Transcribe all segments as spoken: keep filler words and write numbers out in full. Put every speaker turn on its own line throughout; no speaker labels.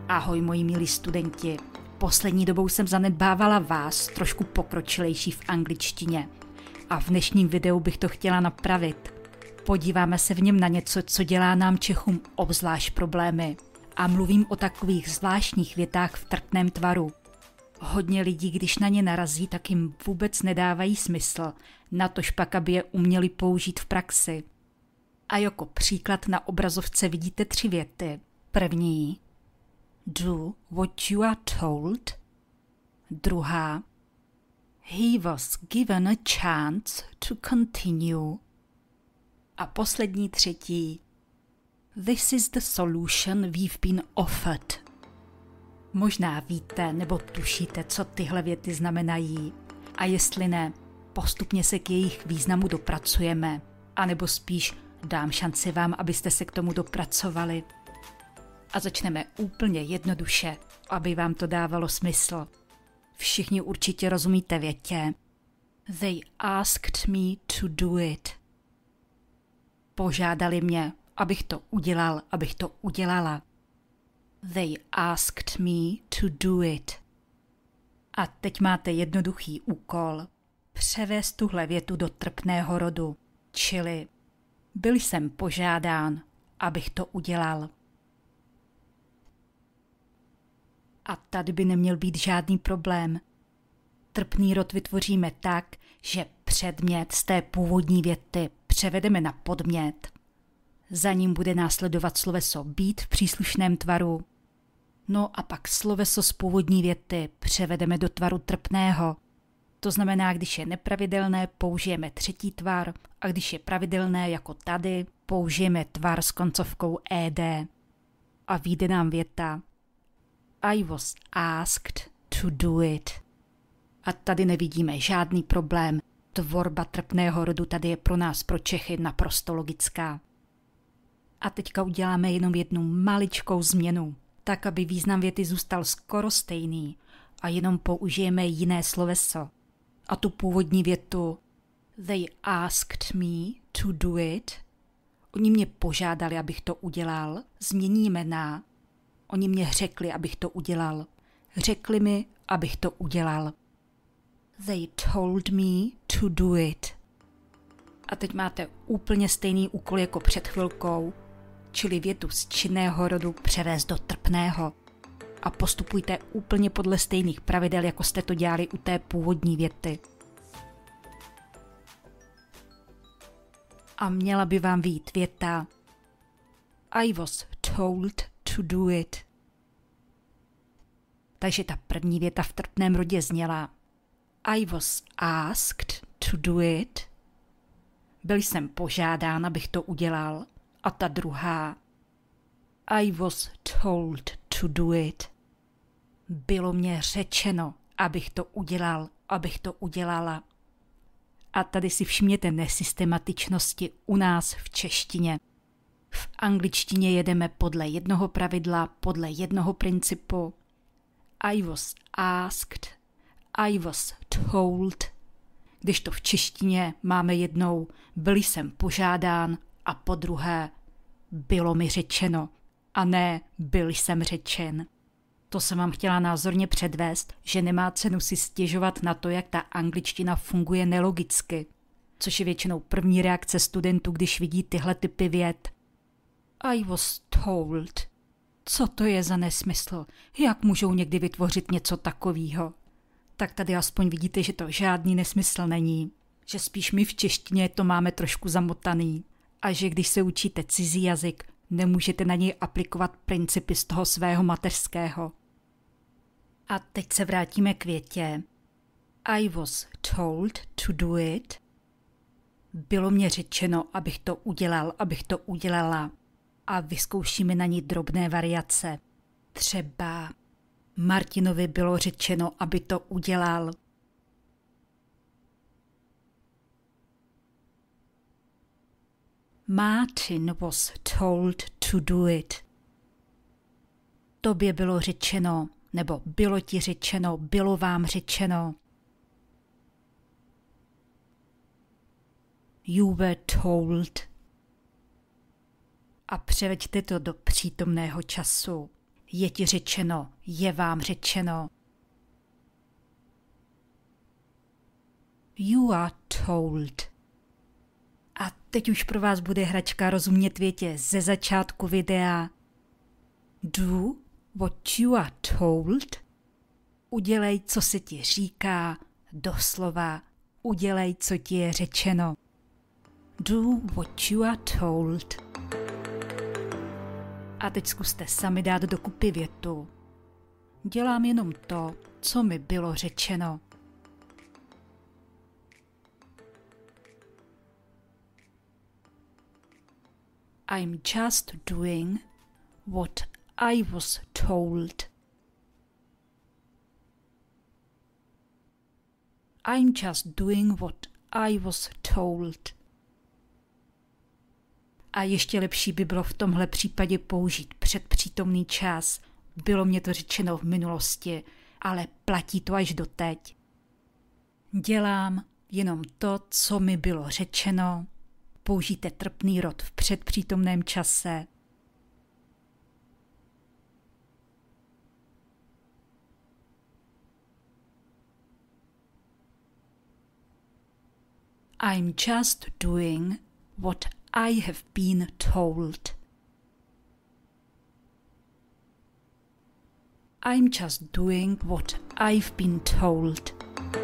Ahoj moji milí studenti. Poslední dobou jsem zanedbávala vás, trošku pokročilejší v angličtině. A v dnešním videu bych to chtěla napravit. Podíváme se v něm na něco, co dělá nám Čechům obzvlášť problémy. A mluvím o takových zvláštních větách v trpném tvaru. Hodně lidí, když na ně narazí, tak jim vůbec nedávají smysl, natož pak, aby je uměli použít v praxi. A jako příklad na obrazovce vidíte tři věty. První: do what you are told. Druhá: he was given a chance to continue. A poslední třetí: this is the solution we've been offered. Možná víte nebo tušíte, co tyhle věty znamenají. A jestli ne, postupně se k jejich významu dopracujeme. A nebo spíš dám šanci vám, abyste se k tomu dopracovali. A začneme úplně jednoduše, aby vám to dávalo smysl. Všichni určitě rozumíte větě. They asked me to do it. Požádali mě, abych to udělal, abych to udělala. They asked me to do it. A teď máte jednoduchý úkol. Převést tuhle větu do trpného rodu, čili byl jsem požádán, abych to udělal. A tady by neměl být žádný problém. Trpný rod vytvoříme tak, že předmět z té původní věty převedeme na podmět. Za ním bude následovat sloveso být v příslušném tvaru. No a pak sloveso z původní věty převedeme do tvaru trpného. To znamená, když je nepravidelné, použijeme třetí tvar, a když je pravidelné jako tady, použijeme tvar s koncovkou ed. A vyjde nám věta I was asked to do it. A tady nevidíme žádný problém. Tvorba trpného rodu tady je pro nás, pro Čechy, naprosto logická. A teďka uděláme jenom jednu maličkou změnu, tak aby význam věty zůstal skoro stejný a jenom použijeme jiné sloveso. A tu původní větu they asked me to do it, oni mě požádali, abych to udělal, změníme na oni mě řekli, abych to udělal. Řekli mi, abych to udělal. They told me to do it. A teď máte úplně stejný úkol jako před chvilkou, čili větu z činného rodu převést do trpného. A postupujte úplně podle stejných pravidel, jako jste to dělali u té původní věty. A měla by vám vyjít věta I was told to do it. Takže ta první věta v trpném rodě zněla I was asked to do it. Byl jsem požádán, abych to udělal. A ta druhá I was told to do it. Bylo mě řečeno, abych to udělal, abych to udělala. A tady si všimněte nesystematičnosti u nás v češtině. V angličtině jedeme podle jednoho pravidla, podle jednoho principu. I was asked, I was told. Když to v češtině máme jednou byl jsem požádán a po druhé bylo mi řečeno a ne byl jsem řečen. To jsem vám chtěla názorně předvést, že nemá cenu si stěžovat na to, jak ta angličtina funguje nelogicky, což je většinou první reakce studentů, když vidí tyhle typy vět. I was told. Co to je za nesmysl? Jak můžou někdy vytvořit něco takového? Tak tady aspoň vidíte, že to žádný nesmysl není. Že spíš my v češtině to máme trošku zamotaný. A že když se učíte cizí jazyk, nemůžete na něj aplikovat principy z toho svého mateřského. A teď se vrátíme k větě. I was told to do it. Bylo mě řečeno, abych to udělal, abych to udělala. A vyzkoušíme na ní drobné variace. Třeba Martinovi bylo řečeno, aby to udělal. Martin was told to do it. Tobě bylo řečeno, nebo bylo ti řečeno, bylo vám řečeno. You were told. A převeďte to do přítomného času. je ti řečeno, je vám řečeno. You are told. A teď už pro vás bude hračka rozumět větě ze začátku videa. Do what you are told. Udělej, co se ti říká, doslova. Udělej, co ti je řečeno. Do what you are told. A teď zkuste sami dát dokupy větu. Dělám jenom to, co mi bylo řečeno. I'm just doing what I was told. I'm just doing what I was told. A ještě lepší by bylo v tomhle případě použít předpřítomný čas. Bylo mě to řečeno v minulosti, ale platí to až doteď. Dělám jenom to, co mi bylo řečeno. Použijte trpný rod v předpřítomném čase. I'm just doing what I have been told. I'm just doing what I've been told.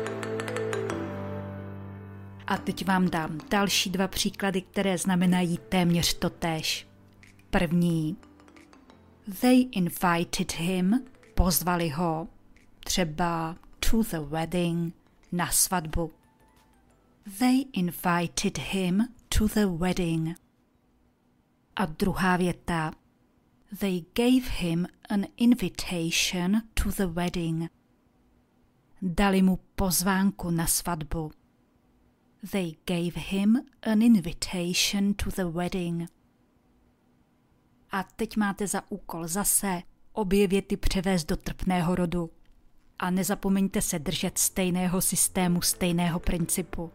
A teď vám dám další dva příklady, které znamenají téměř totéž. První. They invited him, pozvali ho, třeba to the wedding, na svatbu. They invited him to the wedding. A druhá věta. They gave him an invitation to the wedding. Dali mu pozvánku na svatbu. They gave him an invitation to the wedding. A teď máte za úkol zase obě věty převést do trpného rodu. A nezapomeňte se držet stejného systému, stejného principu.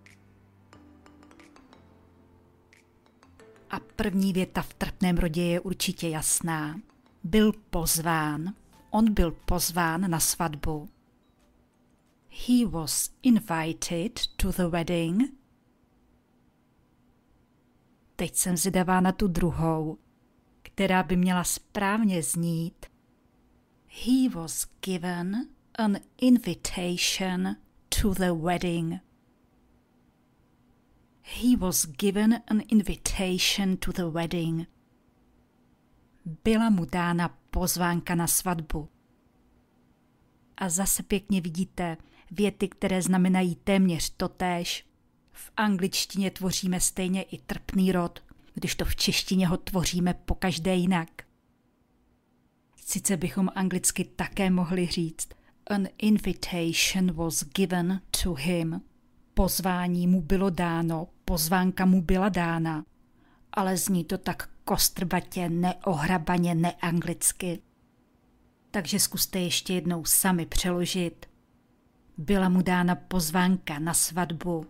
A první věta v trpném rodě je určitě jasná. Byl pozván. On byl pozván na svatbu. He was invited to the wedding. Teď jsem zvědavá na tu druhou, která by měla správně znít. He was given an invitation to the wedding. He was given an invitation to the wedding. Byla mu dána pozvánka na svatbu. A zase pěkně vidíte věty, které znamenají téměř totéž. V angličtině tvoříme stejně i trpný rod, když to v češtině ho tvoříme pokaždé jinak. Sice bychom anglicky také mohli říct an invitation was given to him. Pozvání mu bylo dáno, pozvánka mu byla dána, ale zní to tak kostrbatě, neohrabaně, neanglicky. Takže zkuste ještě jednou sami přeložit. Byla mu dána pozvánka na svatbu.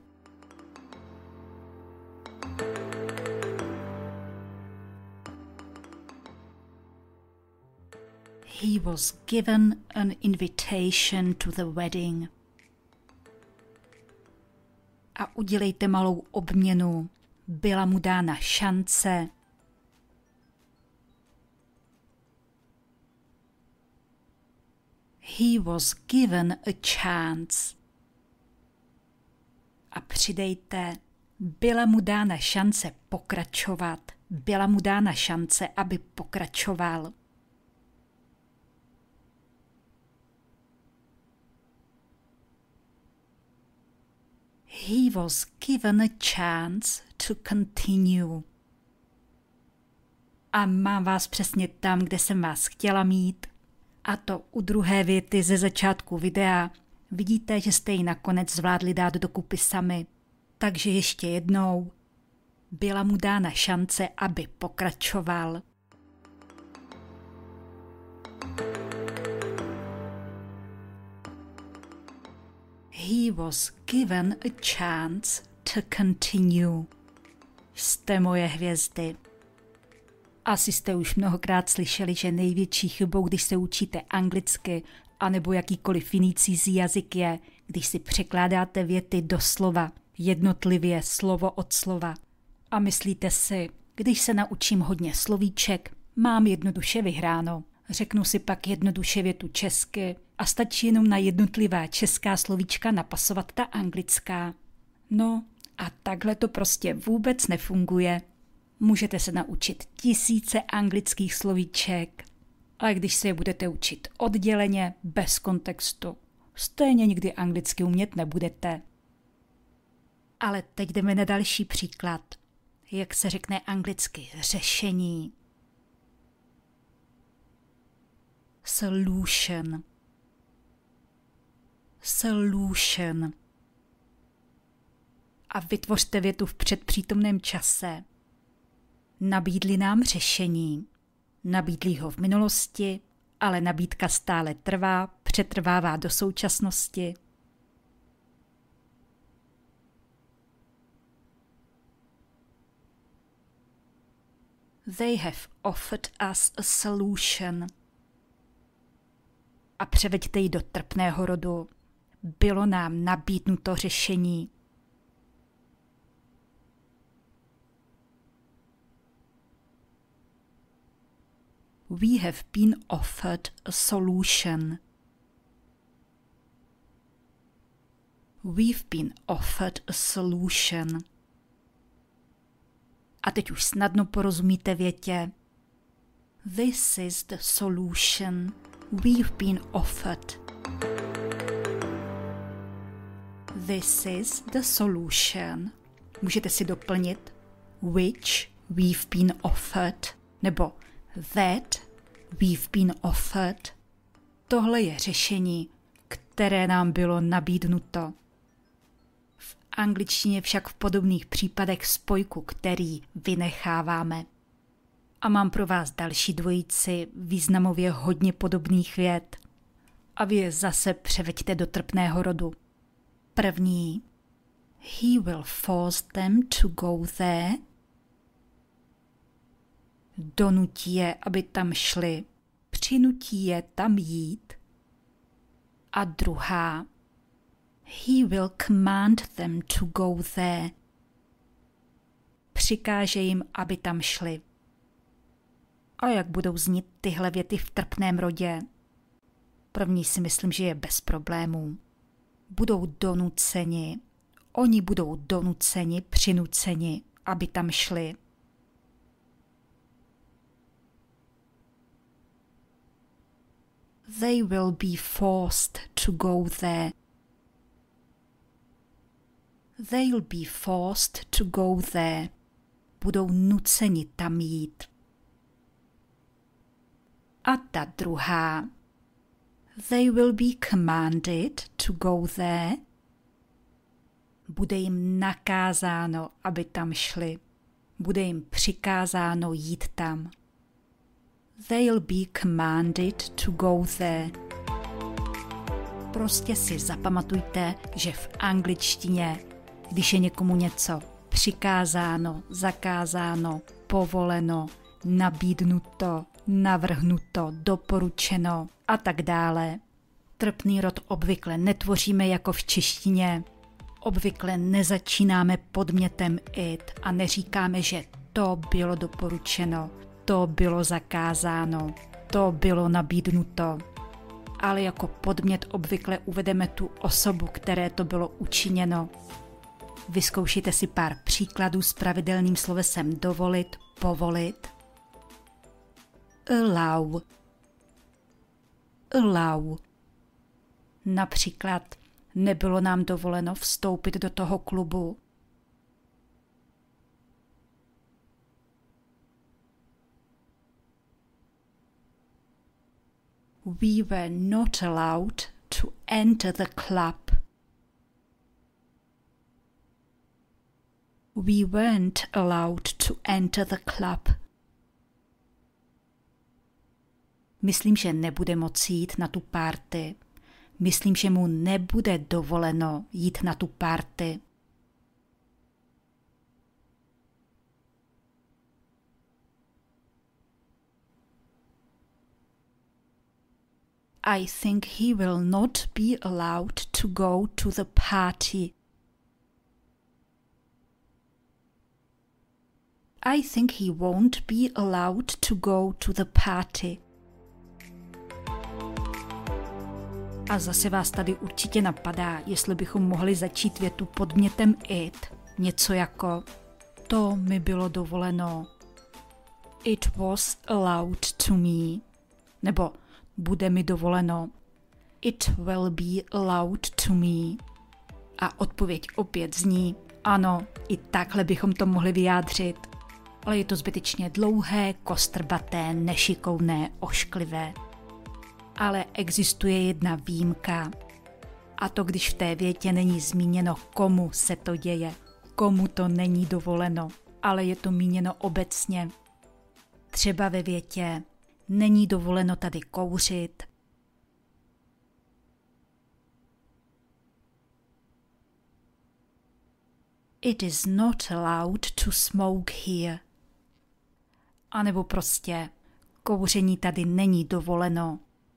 He was given an invitation to the wedding. A udělejte malou obměnu. Byla mu dána šance. He was given a chance. A přidejte, byla mu dána šance pokračovat. Byla mu dána šance, aby pokračoval. He was given a chance to continue. A mám vás přesně tam, kde jsem vás chtěla mít. A to u druhé věty ze začátku videa. Vidíte, že jste ji nakonec zvládli dát dokupy sami. Takže ještě jednou. Byla mu dána šance, aby pokračoval. He was given a chance to continue. Jste moje hvězdy. Asi jste už mnohokrát slyšeli, že největší chybou, když se učíte anglicky anebo jakýkoliv jiný cizí jazyk je, když si překládáte věty doslova, jednotlivě, slovo od slova. A myslíte si, když se naučím hodně slovíček, mám jednoduše vyhráno. Řeknu si pak jednoduše větu česky a stačí jenom na jednotlivá česká slovíčka napasovat ta anglická. No a takhle to prostě vůbec nefunguje. Můžete se naučit tisíce anglických slovíček, ale když se je budete učit odděleně, bez kontextu, stejně nikdy anglicky umět nebudete. Ale teď jdeme na další příklad. Jak se řekne anglicky řešení? Solution. Solution. A vytvořte větu v předpřítomném čase. Nabídli nám řešení. Nabídli ho v minulosti, ale nabídka stále trvá, přetrvává do současnosti. They have offered us a solution. A převeďte ji do trpného rodu. Bylo nám nabídnuto řešení. We have been offered a solution. We've been offered a solution. A teď už snadno porozumíte větě. This is the solution we've been offered. This is the solution. Můžete si doplnit which we've been offered nebo that we've been offered. Tohle je řešení, které nám bylo nabídnuto. V angličtině však v podobných případech spojku, který vynecháváme. A mám pro vás další dvojici významově hodně podobných vět. A vy je zase převeďte do trpného rodu. První. He will force them to go there. Donutí je, aby tam šli. Přinutí je tam jít. A druhá. He will command them to go there. Přikáže jim, aby tam šli. A jak budou znít tyhle věty v trpném rodě? První si myslím, že je bez problémů. Budou donuceni, oni budou donuceni, přinuceni, aby tam šli. They will be forced to go there. They'll be forced to go there. Budou nuceni tam jít. A ta druhá. They will be commanded to go there. Bude jim nakázáno, aby tam šli. Bude jim přikázáno jít tam. They'll be commanded to go there. Prostě si zapamatujte, že v angličtině, když je někomu něco přikázáno, zakázáno, povoleno, nabídnuto, navrhnuto, doporučeno a tak dále, trpný rod obvykle netvoříme jako v češtině. Obvykle nezačínáme podmětem it a neříkáme, že to bylo doporučeno, to bylo zakázáno, to bylo nabídnuto. Ale jako podmět obvykle uvedeme tu osobu, které to bylo učiněno. Vyzkoušejte si pár příkladů s pravidelným slovesem dovolit, povolit. Allow. Allow. Například nebylo nám dovoleno vstoupit do toho klubu. We were not allowed to enter the club. We weren't allowed to enter the club. Myslím, že nebude moci jít na tu party. Myslím, že mu nebude dovoleno jít na tu party. I think he will not be allowed to go to the party. I think he won't be allowed to go to the party. A zase vás tady určitě napadá, jestli bychom mohli začít větu podmětem it. Něco jako to mi bylo dovoleno. It was allowed to me. Nebo bude mi dovoleno. It will be allowed to me. A odpověď opět zní ano, i takhle bychom to mohli vyjádřit. Ale je to zbytečně dlouhé, kostrbaté, nešikovné, ošklivé. Ale existuje jedna výjimka. A to, když v té větě není zmíněno, komu se to děje. Komu to není dovoleno, ale je to míněno obecně. Třeba ve větě není dovoleno tady kouřit. It is not allowed to smoke here. A nebo prostě kouření tady není dovoleno.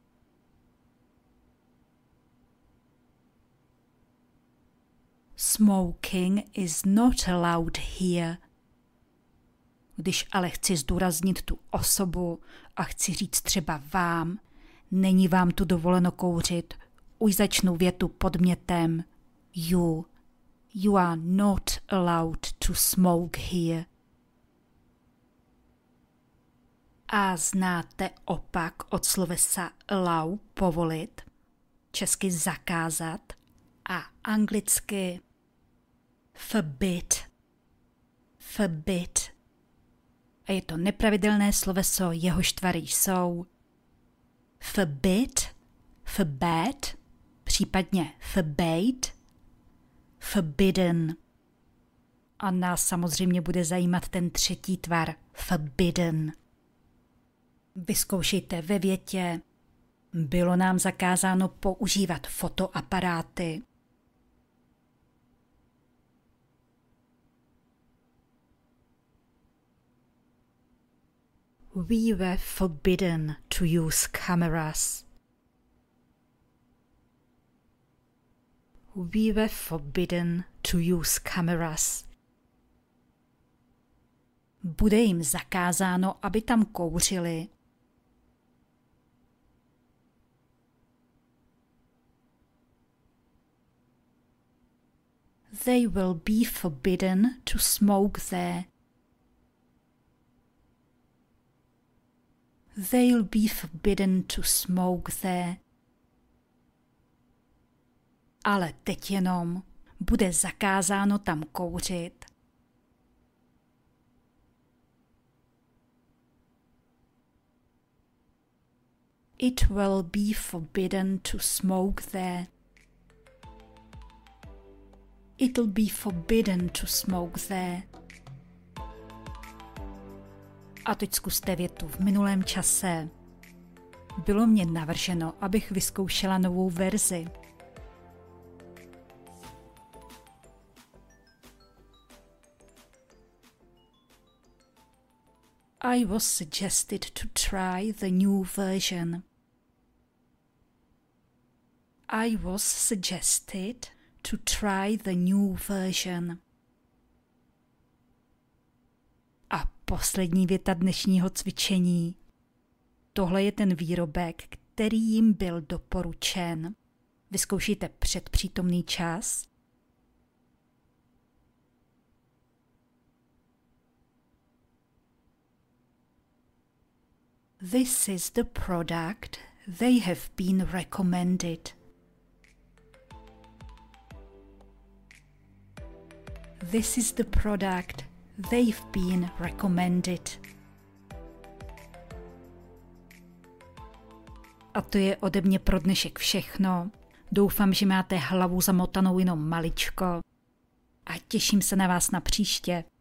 Smoking is not allowed here. Když ale chci zdůraznit tu osobu a chci říct třeba vám, není vám tu dovoleno kouřit, už začnu větu podmětem you. You are not allowed to smoke here. A znáte opak od slovesa allow, povolit, česky zakázat a anglicky forbid. Forbid. A je to nepravidelné sloveso, jehož tvary jsou forbid, forbade, případně forbade, forbidden. A nás samozřejmě bude zajímat ten třetí tvar, forbidden. Vyzkoušejte ve větě. Bylo nám zakázáno používat fotoaparáty. We were forbidden to use cameras. We were forbidden to use cameras. Bude jim zakázáno, aby tam kouřili. They will be forbidden to smoke there. They'll be forbidden to smoke there. Ale teď jenom bude zakázáno tam kouřit. It will be forbidden to smoke there. It'll be forbidden to smoke there. A teď zkuste větu v minulém čase. Bylo mě navrženo, abych vyzkoušela novou verzi. I was suggested to try the new version. I was suggested to try the new version. A poslední věta dnešního cvičení. Tohle je ten výrobek, který jim byl doporučen. Vyzkoušejte předpřítomný čas. This is the product they have been recommended. This is the product they've been recommended. A to je ode mě pro dnešek všechno. Doufám, že máte hlavu zamotanou jenom maličko. A těším se na vás na příště.